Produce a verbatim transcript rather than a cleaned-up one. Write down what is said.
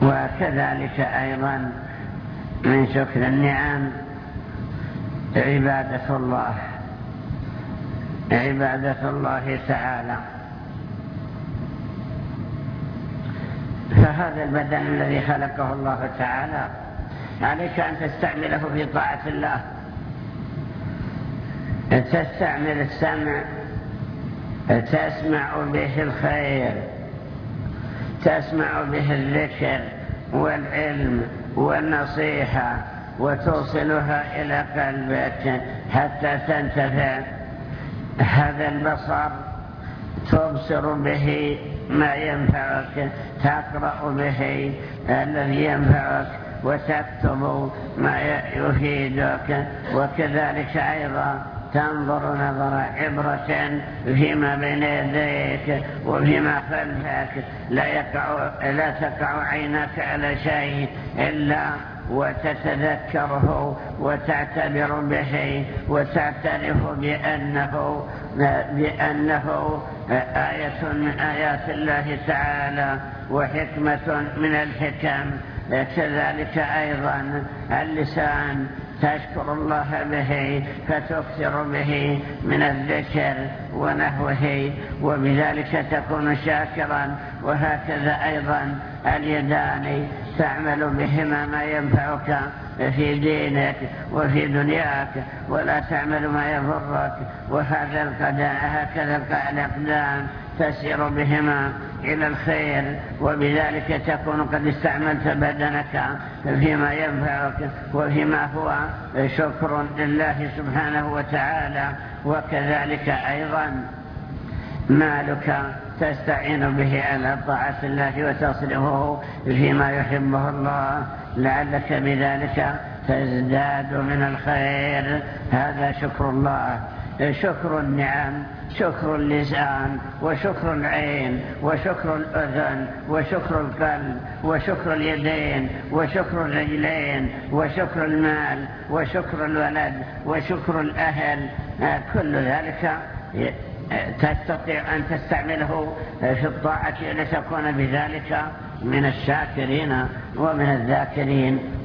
وكذلك أيضا من شكر النعم عبادة الله عبادة الله تعالى. فهذا البدن الذي خلقه الله تعالى عليك أن تستعمله في طاعة الله. تستعمل السمع تسمع به الخير، تسمع به الذكر والعلم والنصيحة وتوصلها إلى قلبك حتى تنتفع. هذا البصر تبصر به ما ينفعك، تقرأ به الذي ينفعك وتكتب ما يفيدك. وكذلك أيضا تنظر نظر عبرة فيما بين يديك وفيما خلفك، لا, يقع لا تقع عينك على شيء إلا وتتذكره وتعتبر به وتعترف بأنه, بأنه آية من آيات الله تعالى وحكمة من الحكم. كذلك أيضا اللسان تشكر الله به فتكثر به من الذكر ونحوه وبذلك تكون شاكرا. وهكذا أيضا اليدان تعمل بهما ما ينفعك في دينك وفي دنياك ولا تعمل ما يضرك. وهذا هكذا الأقدام تسير بهما إلى الخير وبذلك تكون قد استعملت بدنك فيما ينفعك وفيما هو شكر لله سبحانه وتعالى. وكذلك أيضا مالك تستعين به على طاعة الله وتصرفه فيما يحبه الله لعلك بذلك تزداد من الخير. هذا شكر الله. شكر النعم شكر اللسان وشكر العين وشكر الأذن وشكر القلب وشكر اليدين وشكر الرجلين وشكر المال وشكر الولد وشكر الأهل. كل ذلك تستطيع أن تستعمله في الطاعة لتكون بذلك من الشاكرين ومن الذاكرين